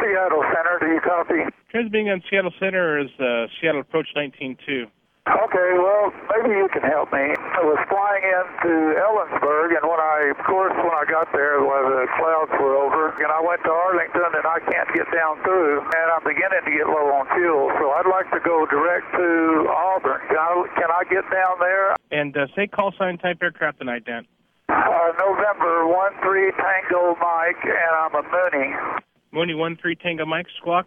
Seattle Center, do you copy? Transmitting on Seattle Center is Seattle Approach 19-2. Okay, well, maybe you can help me. I was flying into Ellensburg, and when I got there, the clouds were over, and I went to Arlington, and I can't get down through, and I'm beginning to get low on fuel, so I'd like to go direct to Auburn. Can I get down there? And say call sign type aircraft tonight, Dan. November 13 Tango Mike, and I'm a Mooney. Mooney 13 Tango Mike, squawk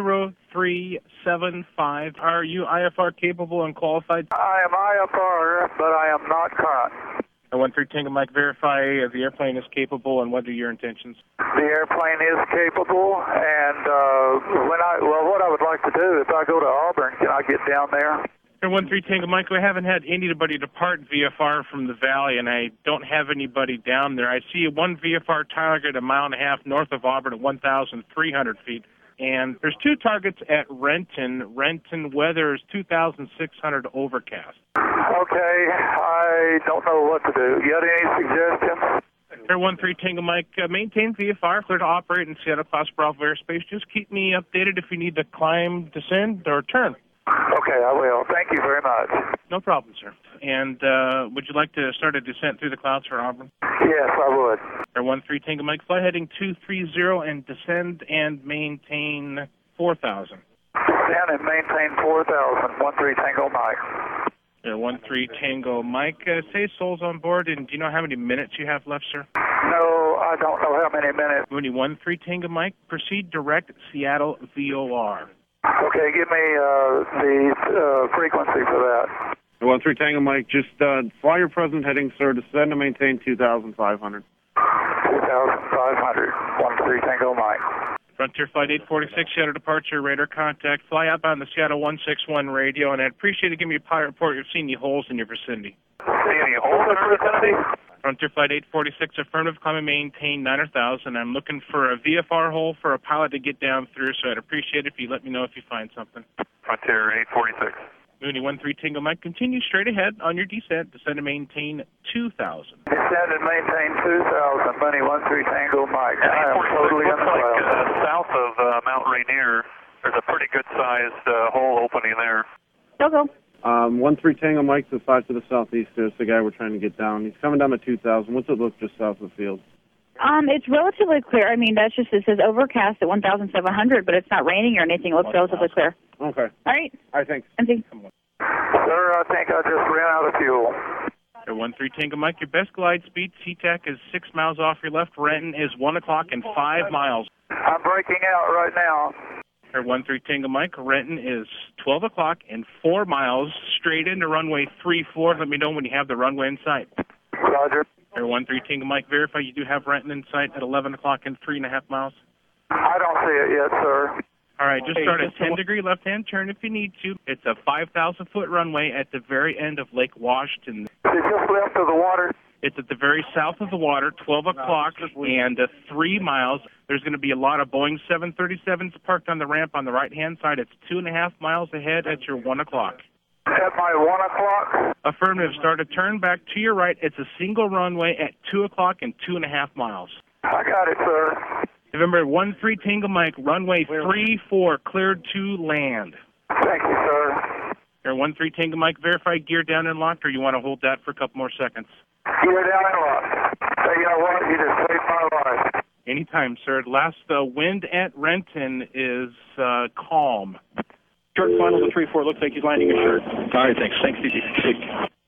0375. Are you IFR capable and qualified? I am IFR, but I am not current. 13 Tango Mike, verify the airplane is capable and what are your intentions? The airplane is capable, and what I would like to do, if I go to Auburn, can I get down there? 13 Tango Mike, we haven't had anybody depart VFR from the valley, and I don't have anybody down there. I see one VFR target a mile and a half north of Auburn at 1,300 feet, and there's two targets at Renton. Renton weather is 2,600 overcast. Okay, I don't know what to do. You got any suggestions? Air 13 Tango Mike, maintain VFR, clear to operate in Seattle Class Bravo airspace. Just keep me updated if you need to climb, descend, or turn. Okay, I will. Thank you very much. No problem, sir. And would you like to start a descent through the clouds for Auburn? Yes, I would. Air 13 Tango Mike, fly heading 230 and descend and maintain 4,000. Descend and maintain 4,000. 13 Tango Mike. Air 13 Tango Mike, say Soul's on board, and do you know how many minutes you have left, sir? No, I don't know how many minutes. Mooney 13 Tango Mike, proceed direct Seattle VOR. Okay, give me the frequency for that. 13 Tango Mike, just fly your present heading, sir. Descend and maintain 2,500. 2,500. 13 Tango Mike. Frontier Flight 846, Seattle departure, radar contact. Fly outbound the Seattle 161 radio, and I'd appreciate it. Give me a pilot report. You've seen any holes in your vicinity. See any holes in your vicinity? Frontier Flight 846, affirmative, climb and maintain 9,000. I'm looking for a VFR hole for a pilot to get down through, so I'd appreciate it if you let me know if you find something. Frontier 846. Mooney 13 Tango Mike, continue straight ahead on your descent. Descend and maintain 2,000. Descend and maintain 2,000. Mooney 13 Tango Mike. I am totally on the cloud. South of Mount Rainier, there's a pretty good-sized hole opening there. Go. 13 Tango Mike to the 5 to the southeast. There's the guy we're trying to get down. He's coming down to 2,000. What's it look just south of the field? It's relatively clear. I mean, it says overcast at 1,700, but it's not raining or anything. It looks relatively clear. Okay. All right. All right, thanks. Empty. Sir, I think I just ran out of fuel. Air 13 Tango Mike, your best glide speed, SeaTac is 6 miles off your left. Renton is 1 o'clock and 5 miles. I'm breaking out right now. Air 13 Tango Mike, Renton is 12 o'clock and 4 miles straight into runway 34. Let me know when you have the runway in sight. Roger. Air 13 Tango Mike, verify you do have Renton in sight at 11 o'clock and 3.5 miles. I don't see it yet, sir. All right, just start a 10-degree left-hand turn if you need to. It's a 5,000-foot runway at the very end of Lake Washington. Is it just left of the water? It's at the very south of the water, 12 o'clock and 3 miles. There's going to be a lot of Boeing 737s parked on the ramp on the right-hand side. It's 2.5 miles ahead at your 1 o'clock. At my 1 o'clock? Affirmative. Start a turn back to your right. It's a single runway at 2 o'clock and 2.5 miles. I got it, sir. November 13 Tango Mike, runway 34, cleared to land. Thank you, sir. Air 13 Tango Mike, verify gear down and locked, or you want to hold that for a couple more seconds? Gear down and locked. Hey, you know what? You just saved my life. Anytime, sir. Last wind at Renton is calm. Short final to 3-4. Looks like he's landing a shirt. All right, thanks. Thanks, DP.